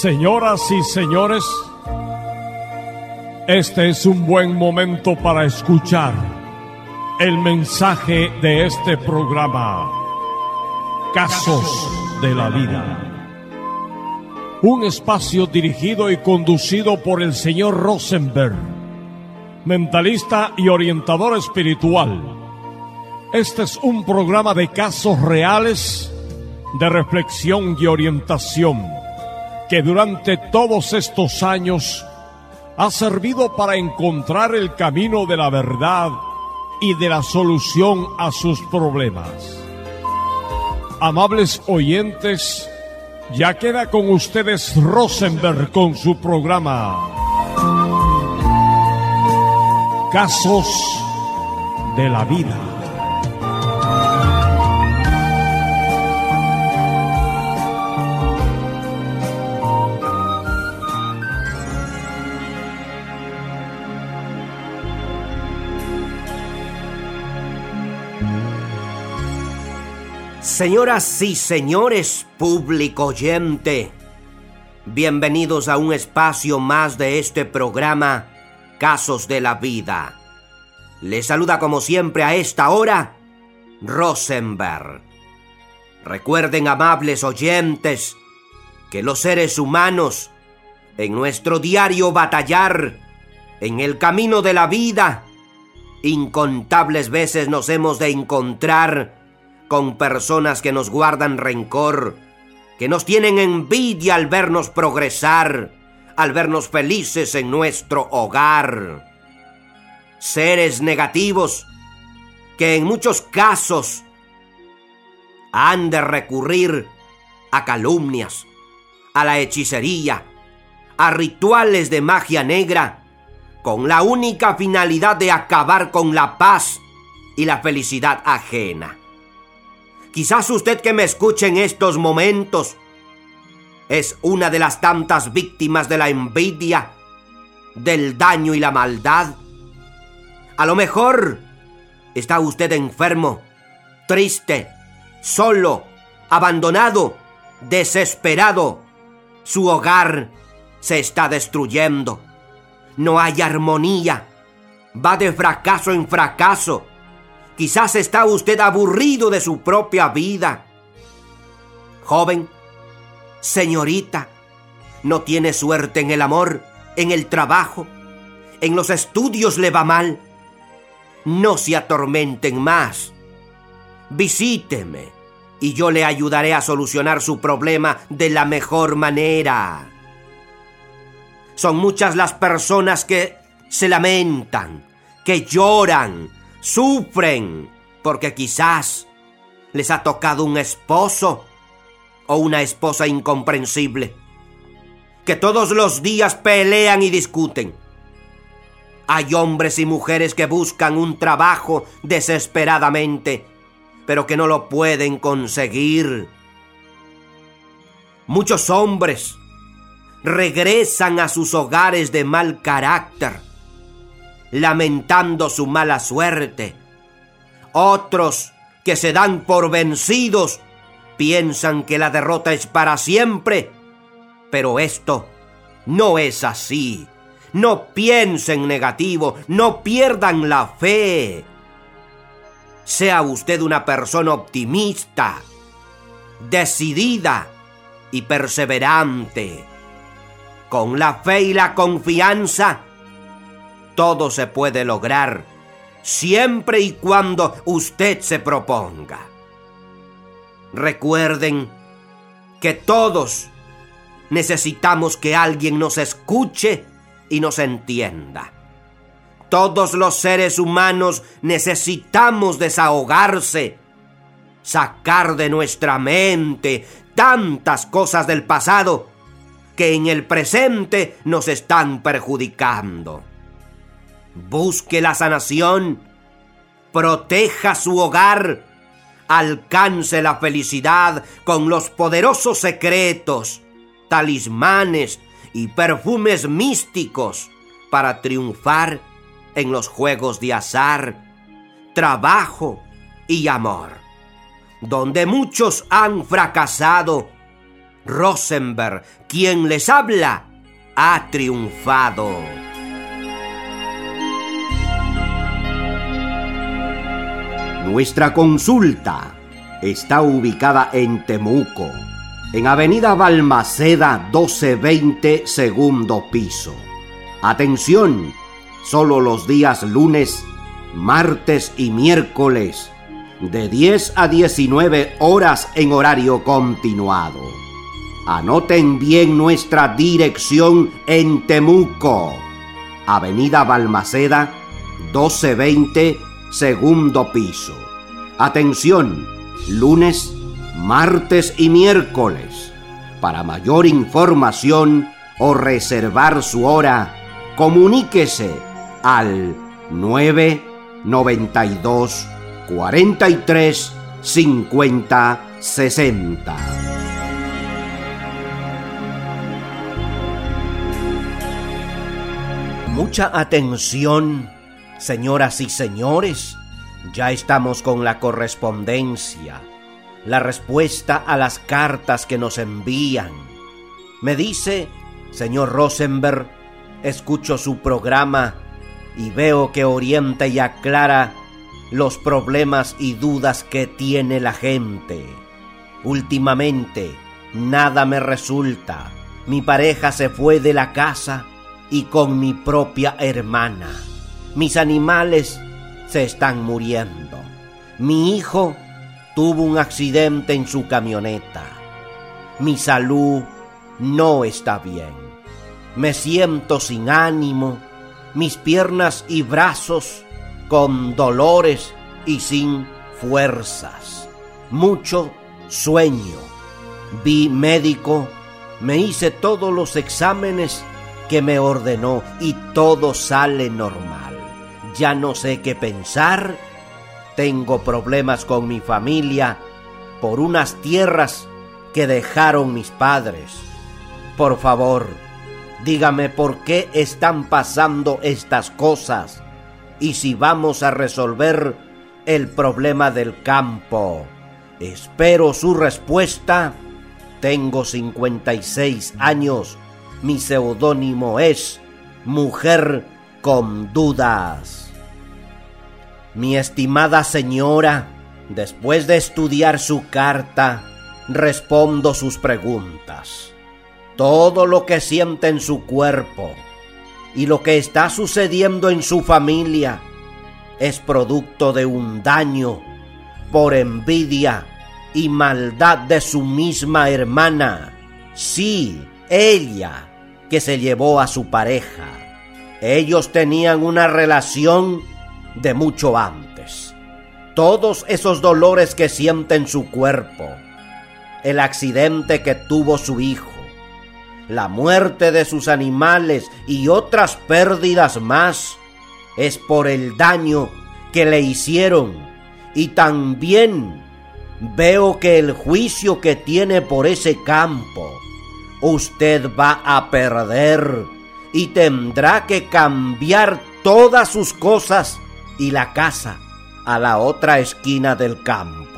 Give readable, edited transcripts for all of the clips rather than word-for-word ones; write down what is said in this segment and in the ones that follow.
Señoras y señores, este es un buen momento para escuchar el mensaje de este programa, Casos de la Vida. Un espacio dirigido y conducido por el señor Rosenberg, mentalista y orientador espiritual. Este es un programa de casos reales, de reflexión y orientación, que durante todos estos años ha servido para encontrar el camino de la verdad y de la solución a sus problemas. Amables oyentes, ya queda con ustedes Rosenberg con su programa Casos de la Vida. Señoras y señores, público oyente, bienvenidos a un espacio más de este programa, Casos de la Vida. Les saluda como siempre a esta hora, Rosenberg. Recuerden, amables oyentes, que los seres humanos, en nuestro diario batallar, en el camino de la vida, incontables veces nos hemos de encontrar con personas que nos guardan rencor, que nos tienen envidia al vernos progresar, al vernos felices en nuestro hogar. Seres negativos que en muchos casos han de recurrir a calumnias, a la hechicería, a rituales de magia negra, con la única finalidad de acabar con la paz y la felicidad ajena. Quizás usted que me escuche en estos momentos es una de las tantas víctimas de la envidia, del daño y la maldad. A lo mejor está usted enfermo, triste, solo, abandonado, desesperado. Su hogar se está destruyendo. No hay armonía. Va de fracaso en fracaso. Quizás está usted aburrido de su propia vida. Joven, señorita, no tiene suerte en el amor, en el trabajo, en los estudios le va mal. No se atormenten más. Visíteme y yo le ayudaré a solucionar su problema de la mejor manera. Son muchas las personas que se lamentan, que lloran, sufren porque quizás les ha tocado un esposo o una esposa incomprensible, que todos los días pelean y discuten. Hay hombres y mujeres que buscan un trabajo desesperadamente, pero que no lo pueden conseguir. Muchos hombres regresan a sus hogares de mal carácter, lamentando su mala suerte. Otros que se dan por vencidos piensan que la derrota es para siempre, pero esto no es así. No piensen negativo, no pierdan la fe. Sea usted una persona optimista, decidida y perseverante. Con la fe y la confianza, todo se puede lograr, siempre y cuando usted se proponga. Recuerden que todos necesitamos que alguien nos escuche y nos entienda. Todos los seres humanos necesitamos desahogarse, sacar de nuestra mente tantas cosas del pasado que en el presente nos están perjudicando. Busque la sanación, proteja su hogar, alcance la felicidad con los poderosos secretos, talismanes y perfumes místicos para triunfar en los juegos de azar, trabajo y amor, donde muchos han fracasado Rosenberg, quien les habla, ha triunfado. Nuestra consulta está ubicada en Temuco, en Avenida Balmaceda 1220, segundo piso. Atención, solo los días lunes, martes y miércoles, de 10 a 19 horas en horario continuado. Anoten bien nuestra dirección en Temuco, Avenida Balmaceda 1220, segundo piso. Atención, lunes, martes y miércoles. Para mayor información o reservar su hora, comuníquese al 992 43 50 60. Mucha atención, señoras y señores. Ya estamos con la correspondencia, la respuesta a las cartas que nos envían. Me dice, señor Rosenberg, escucho su programa y veo que orienta y aclara los problemas y dudas que tiene la gente. Últimamente, nada me resulta. Mi pareja se fue de la casa y con mi propia hermana. Mis animales se están muriendo. Mi hijo tuvo un accidente en su camioneta. Mi salud no está bien. Me siento sin ánimo, mis piernas y brazos con dolores y sin fuerzas. Mucho sueño. Vi médico, me hice todos los exámenes que me ordenó y todo sale normal. Ya no sé qué pensar. Tengo problemas con mi familia por unas tierras que dejaron mis padres. Por favor, dígame por qué están pasando estas cosas y si vamos a resolver el problema del campo. Espero su respuesta. Tengo 56 años. Mi seudónimo es Mujer con Dudas. Mi estimada señora, después de estudiar su carta, respondo sus preguntas. Todo lo que siente en su cuerpo y lo que está sucediendo en su familia es producto de un daño por envidia y maldad de su misma hermana. Sí, ella, que se llevó a su pareja. Ellos tenían una relación de mucho antes. Todos esos dolores que siente en su cuerpo, el accidente que tuvo su hijo, la muerte de sus animales y otras pérdidas más, es por el daño que le hicieron. Y también veo que el juicio que tiene por ese campo, usted va a perder y tendrá que cambiar todas sus cosas y la casa a la otra esquina del campo.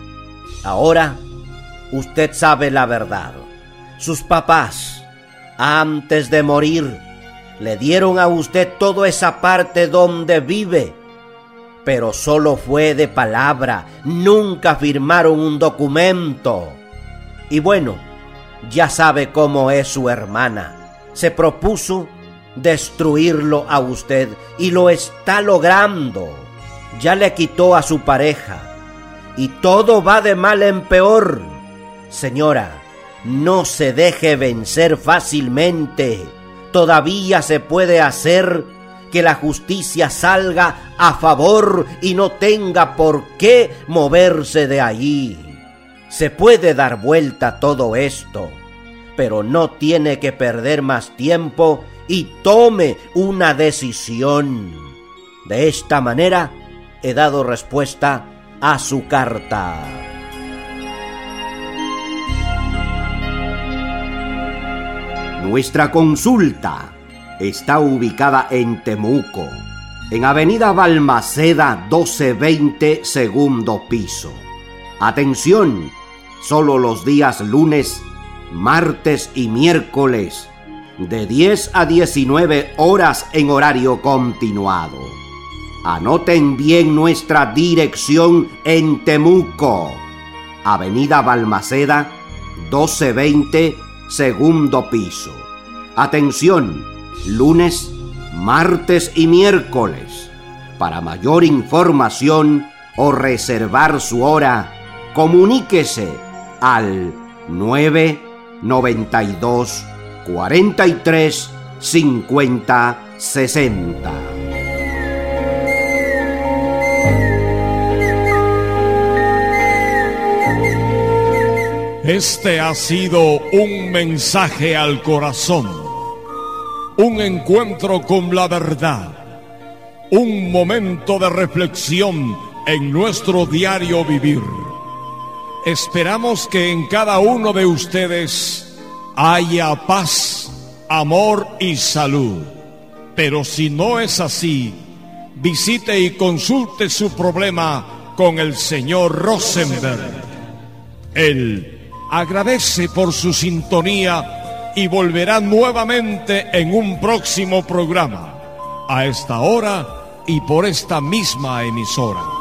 Ahora, usted sabe la verdad. Sus papás, antes de morir, le dieron a usted toda esa parte donde vive, pero solo fue de palabra, nunca firmaron un documento. Y bueno, ya sabe cómo es su hermana. Se propuso destruirlo a usted y lo está logrando. Ya le quitó a su pareja y todo va de mal en peor. Señora, no se deje vencer fácilmente. Todavía se puede hacer que la justicia salga a favor y no tenga por qué moverse de allí. Se puede dar vuelta todo esto, pero no tiene que perder más tiempo y tome una decisión. De esta manera he dado respuesta a su carta. Nuestra consulta está ubicada en Temuco, en Avenida Balmaceda 1220, segundo piso. Atención, solo los días lunes, martes y miércoles, de 10 a 19 horas en horario continuado. Anoten bien nuestra dirección en Temuco, Avenida Balmaceda, 1220, segundo piso. Atención, lunes, martes y miércoles. Para mayor información o reservar su hora, comuníquese al 992 43 50 60. Este ha sido un mensaje al corazón, un encuentro con la verdad, un momento de reflexión en nuestro diario vivir. Esperamos que en cada uno de ustedes haya paz, amor y salud. Pero si no es así, visite y consulte su problema con el señor Rosenberg. Él agradece por su sintonía y volverá nuevamente en un próximo programa, a esta hora y por esta misma emisora.